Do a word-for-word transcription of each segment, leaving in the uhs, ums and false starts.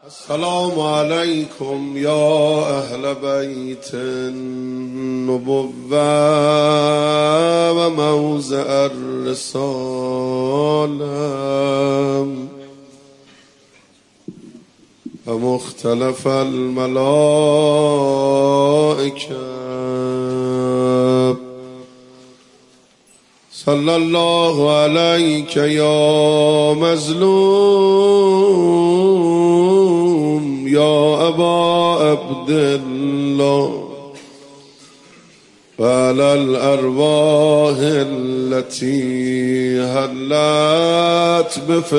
السلام علیکم یا اهل بیت النبوة و موضع الرسالة و مختلف الملائکة. صلی الله علیک یا مظلوم یا ابا عبدالله و علی الارواح التي حلت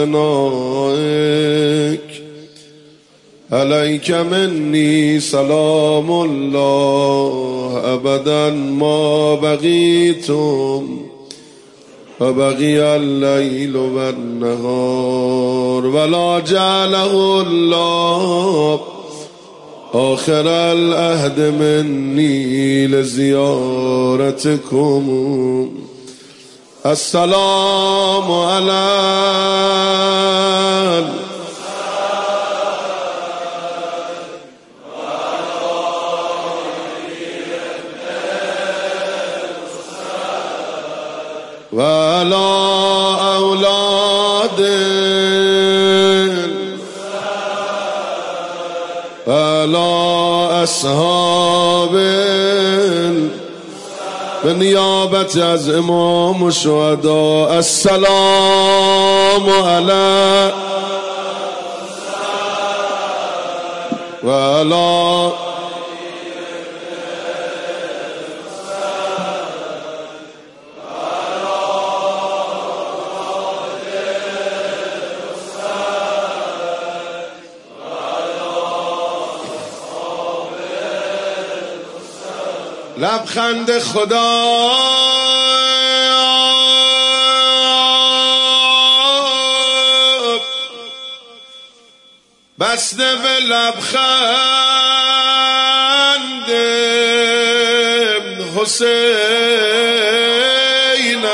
بفنائك علیک منی سلام الله ابدا ما بقیتم و بقی اللیل و النهار ولا جعله الله آخر العهد منی لزیارتكم. السلام علی و علی اولاد و علی اصحاب به نیابت از امام شهدا. السلام علی و علی لبخند خدا بسته به لبخند حسین.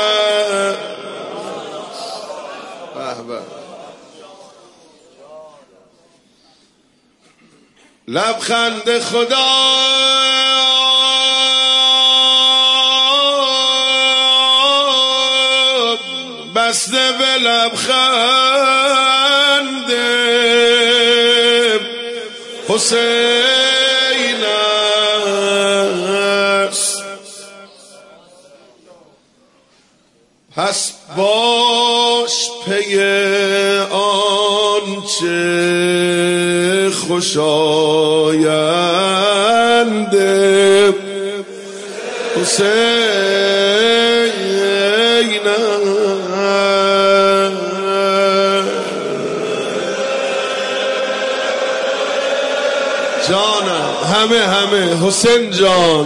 لبخند خدا بسته به لبخند حسین است. پس باش پی آنچه خوشایند حسین جانم. همه همه حسین جان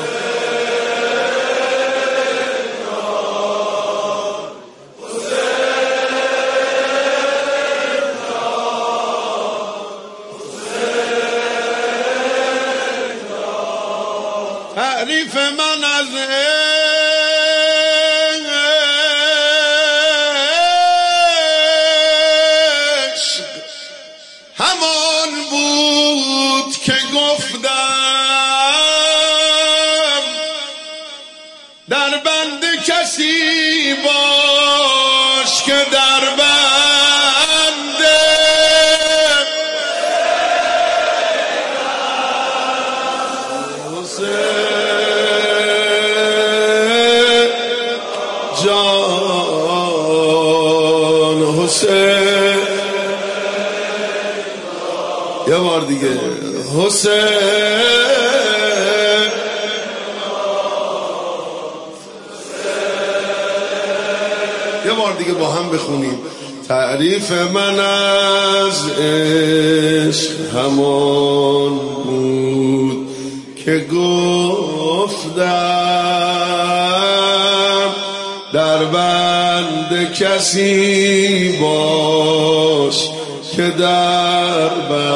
تعریف من از عشق همان بود که گفتم در بند کسی باش که در بنده حسین جان. حسین یه بار دیگه حسین یه بار دیگه با هم بخونیم. تعریف من از عشق همان بود که گفتم در بند کسی باش که در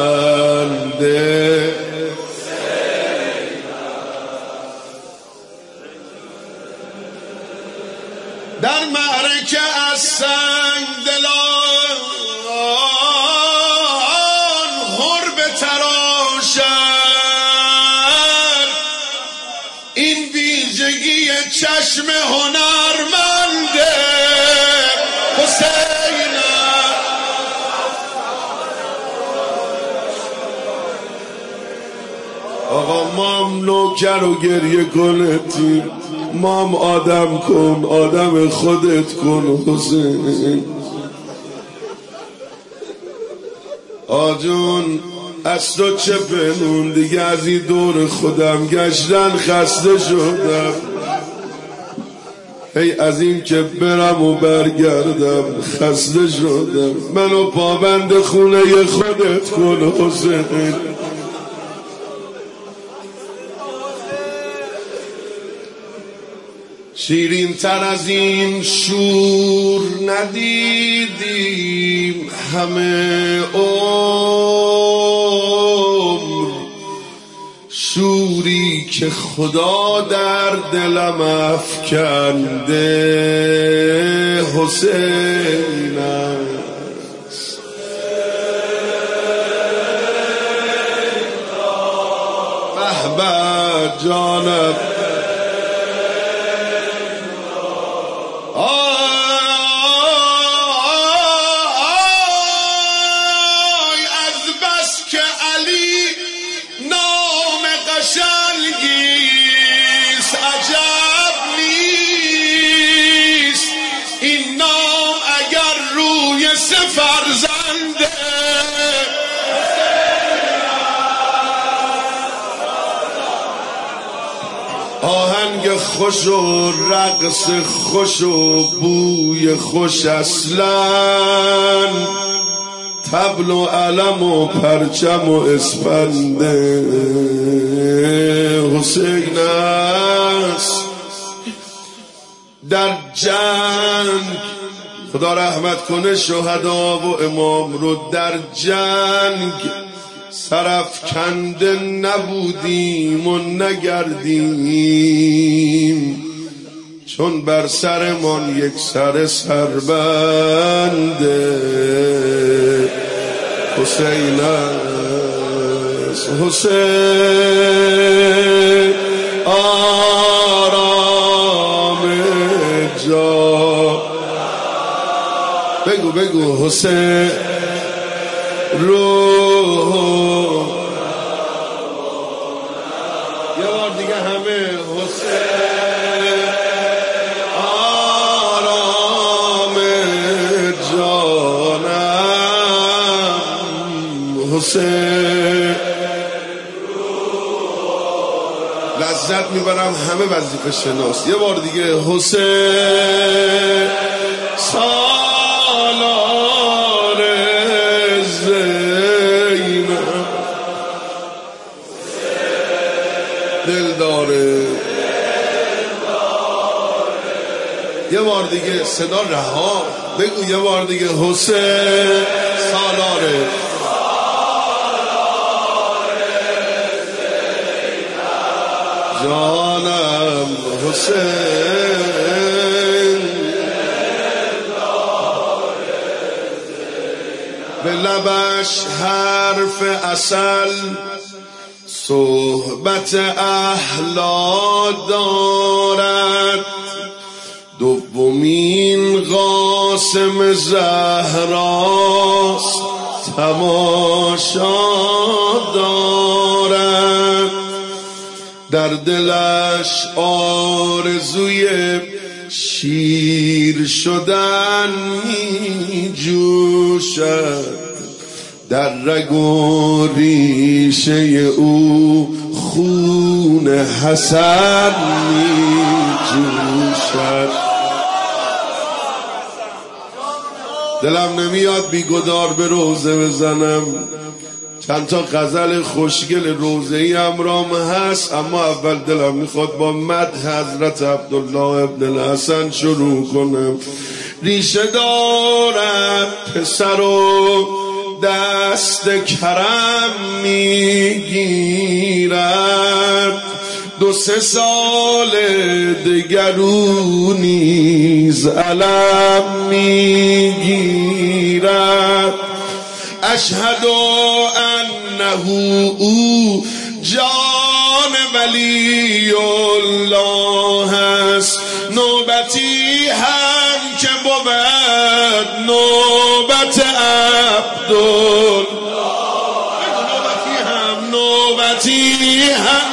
بنده در معرکه از سنگ دلان چشم هنرمنده حسین آقا مام نوکر و گریه کنتیم مام آدم کن آدم خودت کن حسین آجون از تو چه پنون دیگه از این دور خودم گشتن خسته شدم ای از این که برم و برگردم خسته شدم منو پابند خونه خودت کن حسین شیرین تر از این شور ندیدیم همه عمر شوری که خدا در دلم افکنده حسین است محبت جانم قشنگیست عجب نیست این نام اگر روی سه فرزنده آهنگ خوش و رقص خوش و بوی خوش اصلا طبل و علم و پرچم و اسپنده حسین است در جنگ خدا رحمت کنه شهدا و امام رو در جنگ سرافکنده نبودیم و نگردیم چون بر سرمان یک سر سربنده حسین است حسین آرام جا بگو بگو حسین روح یه بار دیگه همه حسین آرام جانم حسین لذت میبرم همه وظیفه شناس یه بار دیگه حسین سالار زینب دل داره یه بار دیگه صدا رها بگو یه بار دیگه حسین سالاره جانم حسین به لبش حرف عسل صحبت احلا دارد دومین قاسم زهراست تماشا دارد در دلش آرزوی شیر شدن می جوشد در رگ و ریشه او خون حسن می جوشد دلم نمیاد بیگدار به روزه بزنم چند تا غزل خوشگل روزه‌ای امرام هست اما اول دلم میخواد با مدح حضرت عبدالله ابن الحسن شروع کنم ریشه دارد پسر و دست کرم میگیرد دو سه سال دگرو نیز علم میگیرد اشهد انه او جان ولی الله است، نوبتی هم که بود نوبت عبدالله، نوبتی هم نوبتی هم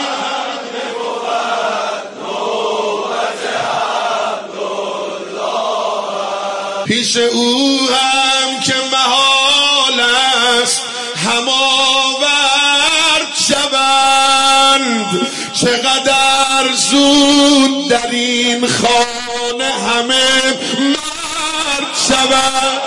پیش او هم که محال است هم آورد شوند، چقدر زود در این خانه همه مرد شوند.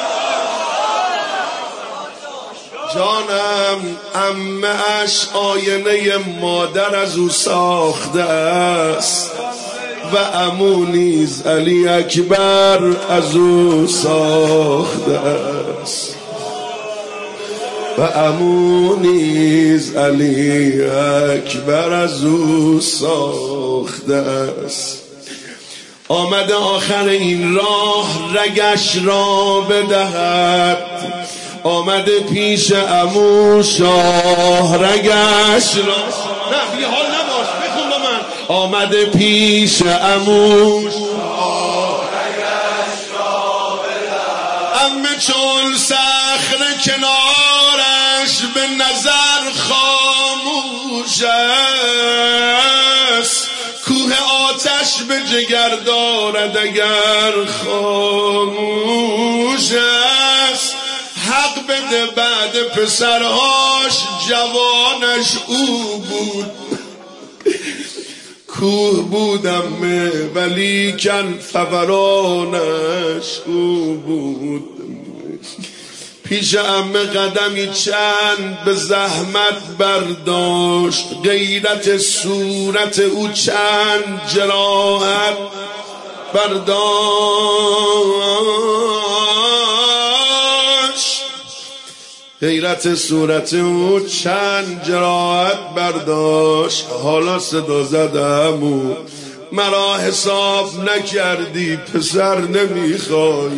جانم عمه اش آینه مادر از او ساخته است و عمو نیز علی اکبر از او ساخته است، و عمو نیز علی اکبر از او ساخته است. آمده آخر این راه رگش را بدهد، آمده پیش عمو شاه رگش را، نه بی حال نباش بخون با من. آمده پیش عمو شاه رگش را بدهد، عمه چون صخره کنارش به نظر خاموش است، کوه آتش به جگر دارد اگر خاموش است. حق بده بعد پسرهاش جوانش او بود، کوه بودم ولی کن فورانش او بود. پیش عمه قدمی چند به زحمت برداشت، غیرت صورت او چند جراحت برداشت، غیرت صورت او چند جراحت برداشت. حالا صدا زدم و مرا حساب نکردی پسر نمیخوای،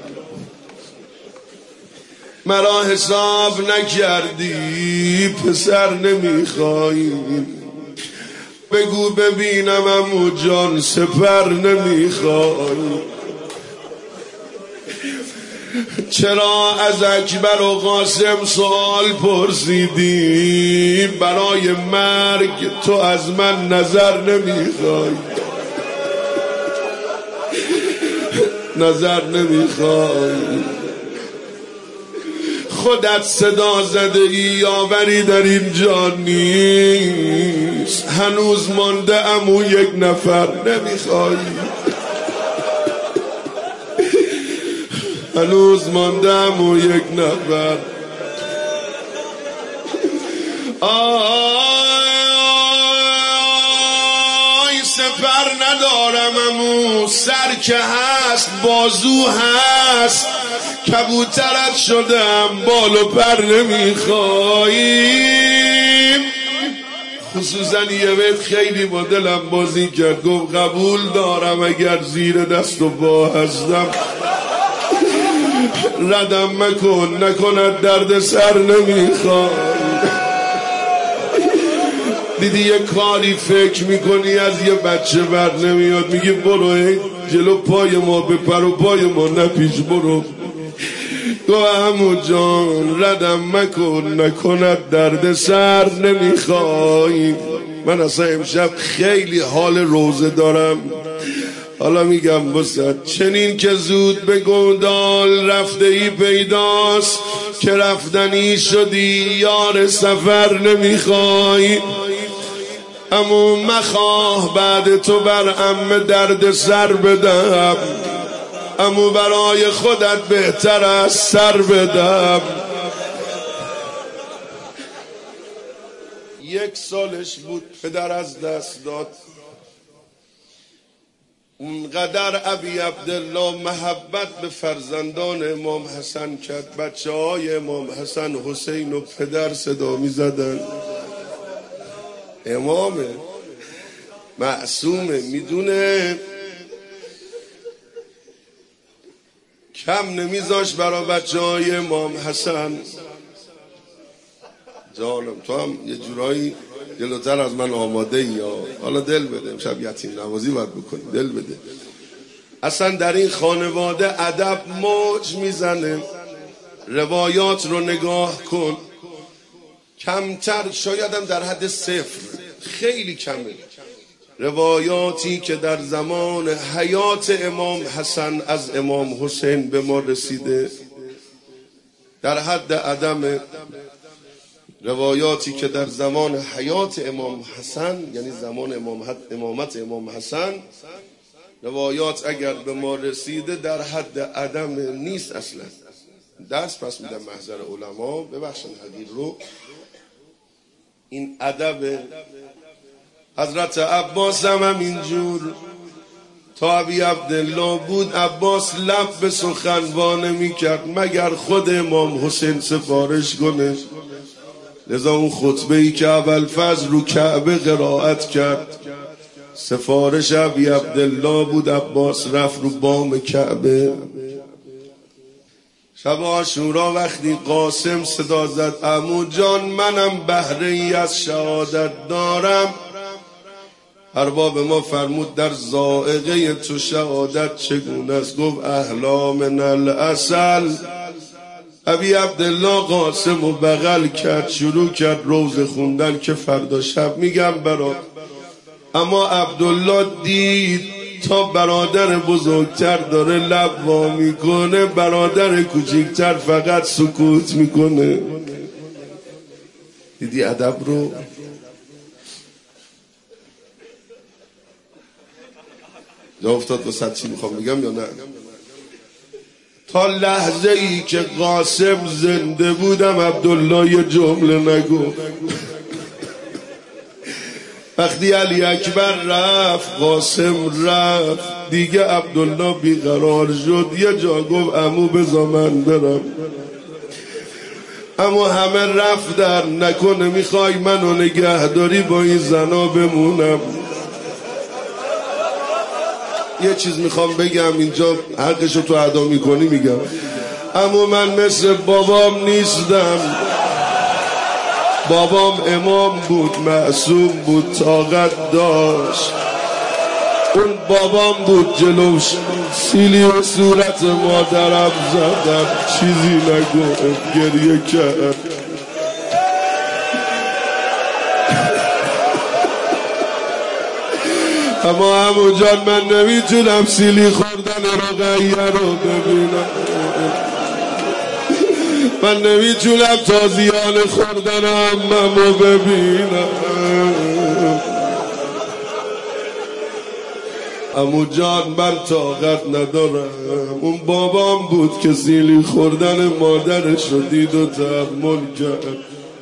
مرا حساب نکردی پسر نمیخوای، بگو ببینم عمو جان سپر نمیخوای. چرا از اکبر و قاسم سوال پرسیدی؟ برای مرگ تو از من نظر نمیخوای، نظر نمیخوای. خودت صدا زده ای یاوری در اینجا نیست، هنوز مانده عمو یک نفر نمیخوای، هنوز مانده عمو یک نفر. آی سپر ندارم عمو، سر که هست بازو هست، کبوترت شدم بال و پر نمیخوایی. خصوصا یه بیت خیلی با دلم بازی کرد، گفت قبول دارم اگر زیر دست و با هستم، ردم مکن نکند درد سر نمیخوای. دیدی یه کاری فکر میکنی از یه بچه بر نمیاد، میگی برو جلو پای ما بپر و پای ما نپیش برو. تو عمو جان ردم مکن نکند درد سر نمیخوای. من اصلا امشب خیلی حال روزه دارم، حالا میگم بسد. چنین که زود به گودال رفته ای پیداست، که رفتنی شدی یار سفر نمیخوای. اما مخواه بعد تو بر عمه درد سر بدم، اما برای خودت بهتر است سر بدم. یک سالش بود پدر از دست داد، اونقدر ابی عبدالله محبت به فرزندان امام حسن کرد، بچه های امام حسن حسین و پدر صدا می زدن امامه معصومه، میدونه کم نمیذاش برا بچه های امام حسن. جانم تو هم یه جورایی جلوتر از من آماده یا حالا دل بده، امشب یتیم نوازی باید بکنی، دل بده. اصلا در این خانواده ادب موج میزنه. روایات رو نگاه کن، کمتر، شاید هم در حد صفر، خیلی کمه روایاتی که در زمان حیات امام حسن از امام حسین به ما رسیده. در حد عدم روایاتی که در زمان حیات امام حسن، یعنی زمان امامت امام حسن، روایات اگر به ما رسیده در حد عدم نیست اصلا. درس پس میدم محضر علما، ببخشن حدیر رو. این ادب حضرت عباس هم اینجور. تا ابی عبدالله بود عباس لب به سخن وا نمی‌کرد مگر خود امام حسین سفارش کنه. لذا اون خطبه ای که ابوالفضل رو کعبه قرائت کرد سفارش ابی عبدالله بود. عباس رفت رو بام کعبه. شب عاشورا وقتی قاسم صدا زد عمو جان منم بهره ای از شهادت دارم، ارباب ما فرمود در ذائقه تو شهادت چگونه است؟ گفت احلا من العسل. ابی عبدالله قاسم و بغل کرد، شروع کرد روز خوندن که فردا شب میگم برات. اما عبدالله دید تا برادر بزرگتر داره لب وا میکنه، برادر کوچکتر فقط سکوت میکنه. دیدی ادب رو؟ جا افتاد وسط چی میخوام بگم یا نه؟ تا لحظه ای که قاسم زنده بودم عبدالله یه جمله نگفت. وقتی علی اکبر رفت قاسم رفت دیگه عبدالله بیقرار شد. یه جا گفت عمو بذار من برم، اما همه رفتن. نکنه میخوای منو نگهداری با این زنا بمونم؟ یه چیز میخوام بگم اینجا، حقشو تو ادا میکنی میگم. اما من مثل بابام نیستم. بابام امام بود، معصوم بود، طاقت داشت. اون بابام بود جلوش سیلی و صورت مادرم زدم، چیزی نگفت، گریه کرد. اما عمو جان من نمیتونم سیلی خوردن رقیه رو ببینم، من نمیتونم تازیان خوردن عمم رو ببینم. عمو جان من طاقت ندارم. اون بابام بود که سیلی خوردن مادرش رو دید و تحمل کرد.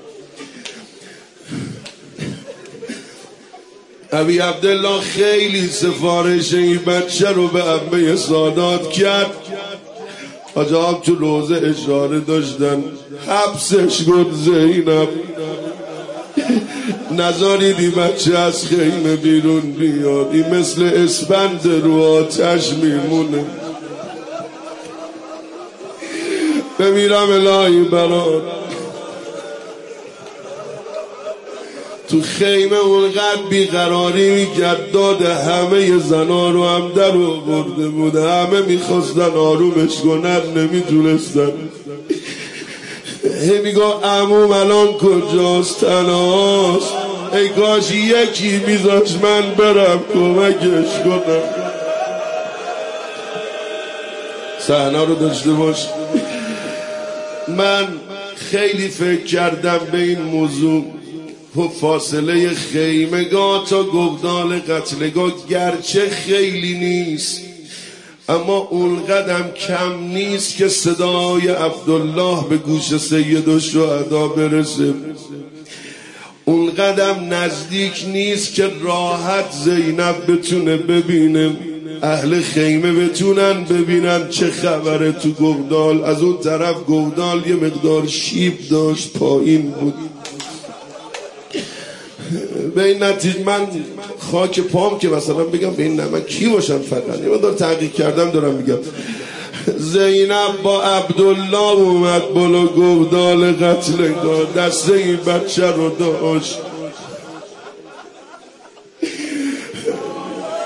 ابی عبدالله خیلی سفارش این بچه رو به عمه سادات کرد. عجب تو روزه اشاره داشتن حبسش کن زینب، نذاریدی بچه از خیمه بیرون بیاد، این مثل اسفند رو آتش میمونه. بمیرم الهی برات. تو خیمه اونقدر بیقراری میکرد داد همه زنا رو هم در آورده بود. همه میخواستن آرومش کنن نمیتونستن. هی میگو عموم الان کجاست؟ تنهاست. ای کاش یکی میذاش من برم کمکش کنم. صحنه رو داشته باش. من خیلی فکر کردم به این موضوع. فاصله خیمگاه تا گودال قتلگاه گرچه خیلی نیست اما اون قدم کم نیست که صدای عبدالله به گوش سید الشهدا برسه. اون قدم نزدیک نیست که راحت زینب بتونه ببینه، اهل خیمه بتونن ببینن چه خبره تو گودال. از اون طرف گودال یه مقدار شیب داشت، پایین بود. به این نتیجه من خاک پام که مثلا بگم به این نه من کی باشم، فقط یه مقدار تحقیق کردم دارم میگم. زینب با عبدالله اومد بالا گودال قتلگاه، دسته این بچه رو داشت.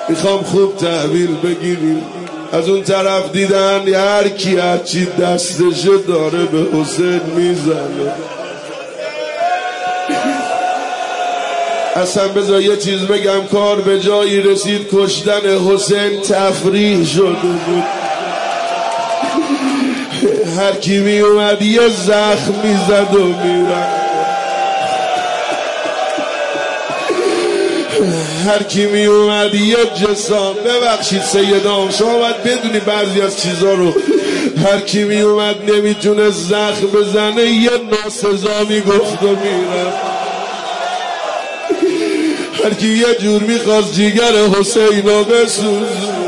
میخوام خوب تحویل بگیریم. از اون طرف دیدن هر کی هرچی دستشه داره به حسین میزنه. اصلا بذار یه چیز بگم، کار به جایی رسید کشتن حسین تفریح شده بود. هر کی می اومد یه زخم میزد و میرن. هر کی می اومد یه جسام. ببخشید سیدام، شما باید بدونی بعضی از چیزا رو. هر کی می اومد نمیتونه زخم بزنه یه ناسزا میگفت و میرن. هر کی یه جور میخواست جیگر حسین رو بسوزونه.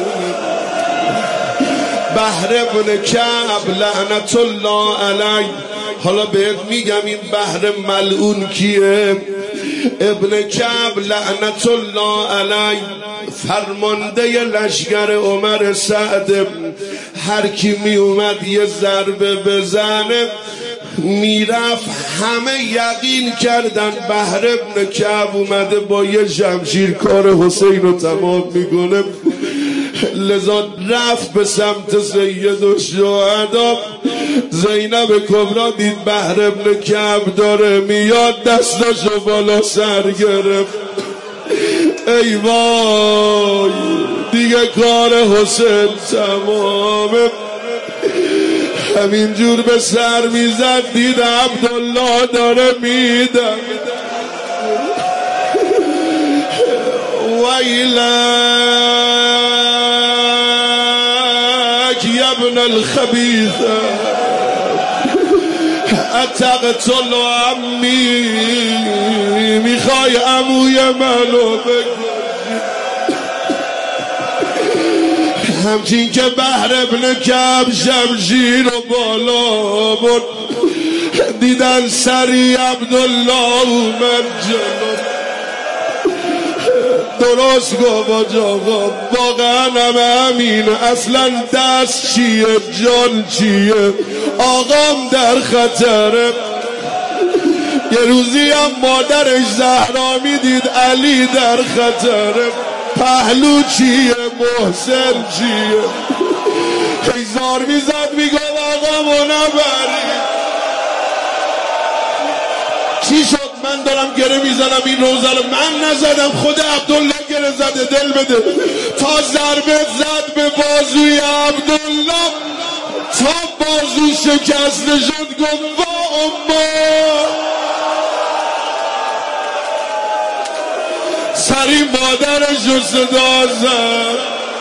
بحر بن کعب لعنت الله علیه. حالا بهت میگم این بحر ملعون کیه. ابن کعب لعنت الله علیه فرمانده لشکر عمر سعد. هر کی می اومد یه ضربه بزنه میرفت، همه یقین کردن بحر ابن کعب اومده با یه شمشیر کار حسین رو تمام میکنه. لذا رفت به سمت سید الشهدا. زینب کبرا دید بحر ابن کعب داره میاد، دستاشو بالا سر گرفت. ای وای دیگه کار حسین تمامه. همینجور به سر میزد، دید عبدالله داره میده. ویلک یا ابن الخبیثه اتقتل عمی. میخوای عموی منو بکشی. همچین که بحر ابن کعب شمشیر رو بالا برد، دیدن سری عبدالله اومد جلو. درست گفت آقا، واقعا هم همین. اصلا دست چیه جان چیه، آقام در خطره. یه روزی هم مادرش زهرا میدید علی در خطره. پهلو چیه محسن چیه. هزار میزد میگم آقامو نبری. چی شد من دارم گره میزنم این روزه رو؟ من نزدم، خود عبدالله گره زده. دل بده. تا ضربه زد به بازوی عبدالله تا بازو شکسته شد. گفت وا اما سری مادرش رو صدا زد.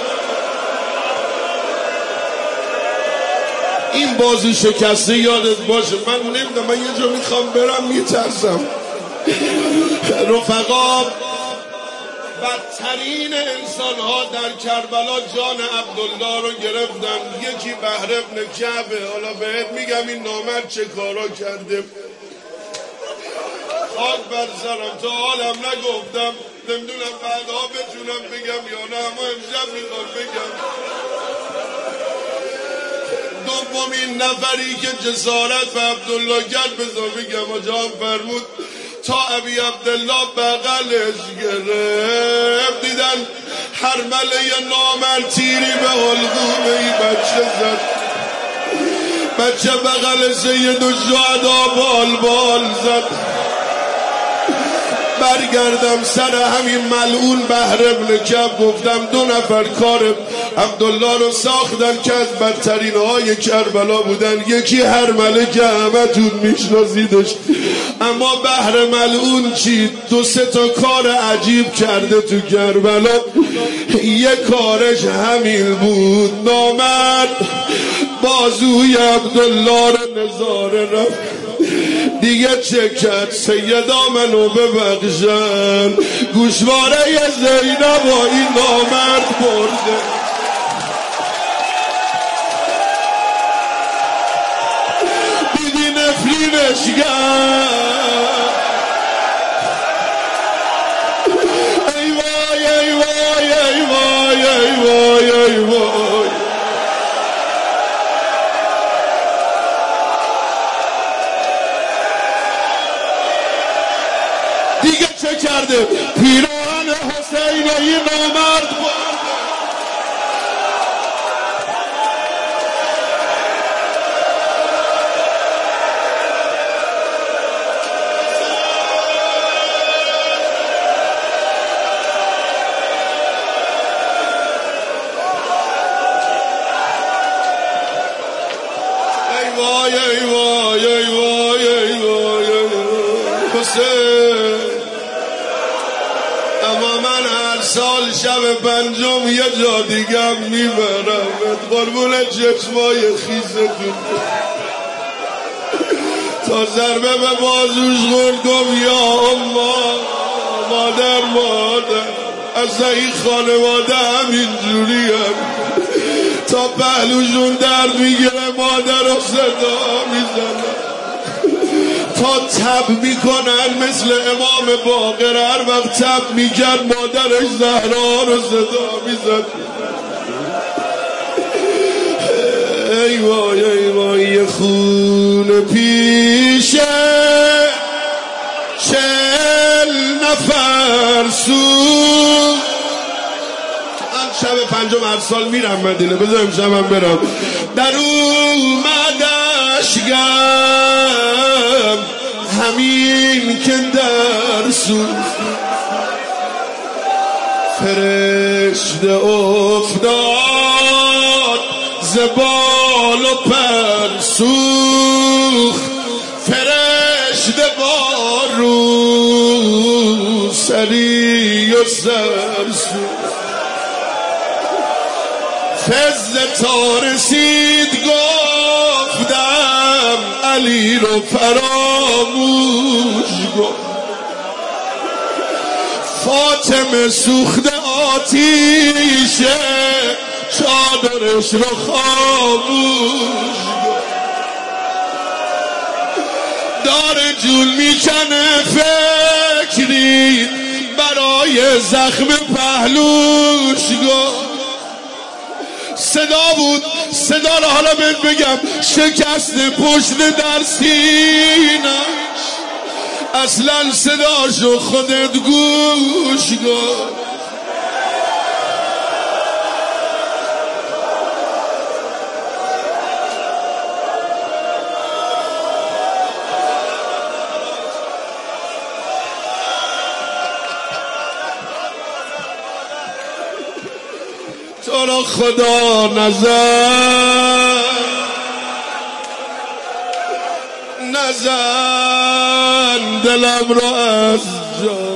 این بازو شکسته یادت باشه. من نمیدونم، من یه جا میخوام برم میترسم. رفقا، بدترین انسان ها در کربلا جان عبدالله رو گرفتن. یکی بحر ابن کعبه. حالا بهت میگم این نامرد چه کارا کرده. خاک بر سرم، تا حالم نگفتم. نمیدونم بعدها بتونم بگم یا نه، اما امشب میخوام بگم. دومین نفری که جسارت به عبدالله کرد بذار بگم. آجام فرمود تا ابی عبدالله بغلش گرفت، دیدن حرمله نامرد تیری به حلقوم این بچه زد. بچه بغل سید الشهدا بال بال زد. برگردم سر همین ملعون بحر ابن کعب، گفتم دو نفر کار عبدالله رو ساختن که از بدترین های کربلا بودن. یکی حرمله که همه تون میشناسیدش، اما بحر ملعون چی؟ دو سه تا کار عجیب کرده تو کربلا. یک کارش همین بود، نامرد بازوی عبدالله رو نظاره رفت. دیگه چه کرد؟ سیدا منو ببخشن، گوشواره زینب با این نامرد برده. دیدی نفرینش کرد. ای وای ای وای ای وای ای وای ای وای. دیگه چه کرده؟ پیراهن حسین و این نامرد بود. حسین. اما من هر سال شب پنجم یه جا دیگم میبرم قربون چشمای خیزتون. تا ضربه به بازوش خورد گفت یا اما مادر مادر اصلا این خانواده همینجوری هم. تا پهلوشون درد میگیره مادر رو صدا میزنن، تا تب میکنن مثل امام باقر هر وقت تب میکرد مادرش زهرا رو صدا میزن. ای وای ای وای یه خون پیشه چل نفر سو. من شب پنجم هر سال میرم مدینه، بذار امشبم برم. در اومدش گم همین که در سو فرشته افتاد زبال و پر سوخ. فرشته با رو سری و سر سوخ. فزه تا رسید گفتم علی رو فراموش گفت. فاطمه سوخته آتیشه چادرش رو خاموش گفت. داره جون میکنه فکری برای زخم پهلوش گفت. صدا بود، صدا رو حالا بهت بگم شکست پشت در سینه‌اش. اصلا صداشو خودت گوش کن. تو را خدا نزن نزن دلم را از جا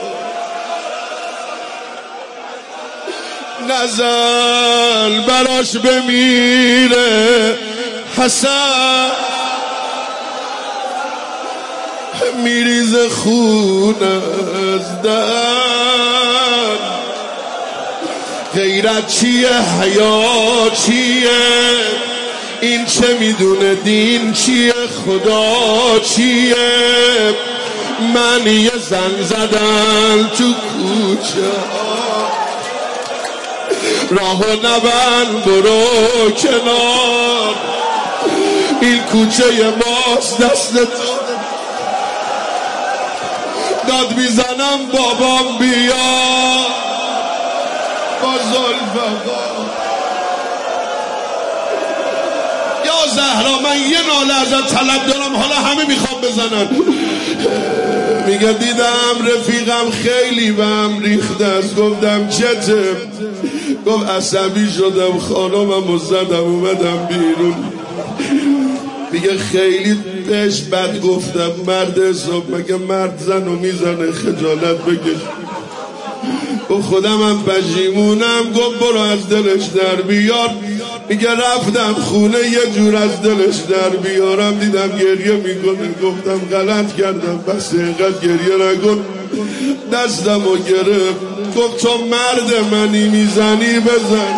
نزن براش بمیره حسن میریز خون از دهن. غیرت چیه حیا چیه این چه میدونه دین چیه خدا چیه. من یه زن زدن تو کوچه راهو نبند برو کنار. این کوچه ماست دست تو داد میزنم بابام بیا با زلفقا. یا زهرا من یه ناله ازت طلب دارم حالا همه میخوام بزنن. میگه دیدم رفیقم خیلی به هم ریخته است. گفتم چته؟ گفت عصبی شدم خانمم و زدم اومدم بیرون. میگه خیلی بهش بد گفتم مرد حساب مگه مرد زن و میزنه خجالت بکش. گفت خودم هم پشیمونم. گفت برو از دلش در بیار. میگه رفتم خونه یه جور از دلش در بیارم دیدم گریه میکنه. گفتم غلط کردم بس اینقدر گریه نکن. دستم و گرفت گفت تو مرد منی میزنی بزن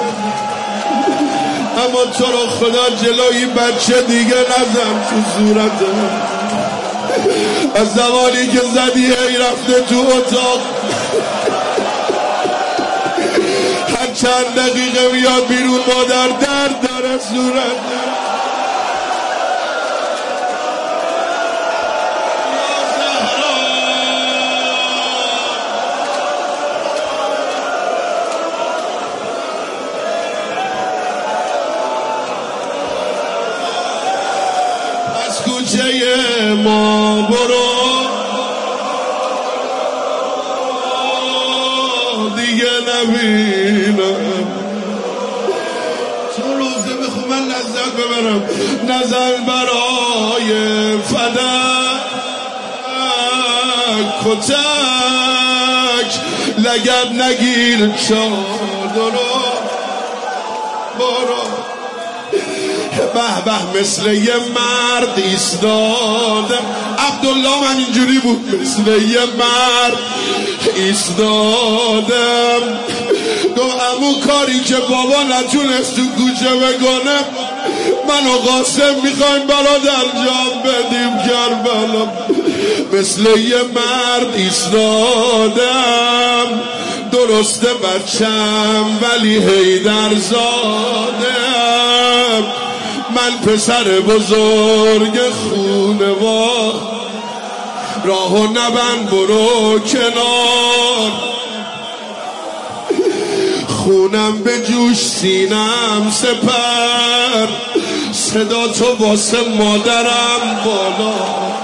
اما تو رو خدا جلوی بچه دیگه نزن تو صورتم. از زمانی که زدی هی رفته تو اتاق هر چند دقیقه میاد بیرون مادر درد داره صورت. از کوچه ما برو دیگه نبینم. تو روزه بخون من لذت ببرم. نزل برای فدا کتک لگد نگیر چادرو برو به به مثل یه مرد ایستادم عبدالله من اینجوری بود مثل یه مرد ایستادم گفت همون کاری که بابا نتونست تو گوشه بکنه من و قاسم میخوایم برادر جان بدیم کربلا مثل یه مرد ایستادم درسته بچم ولی حیدر زادم من پسر بزرگ خونوار راهو نبند برو کنار خونم به جوش سینم سپر صدا تو واسه مادرم بالا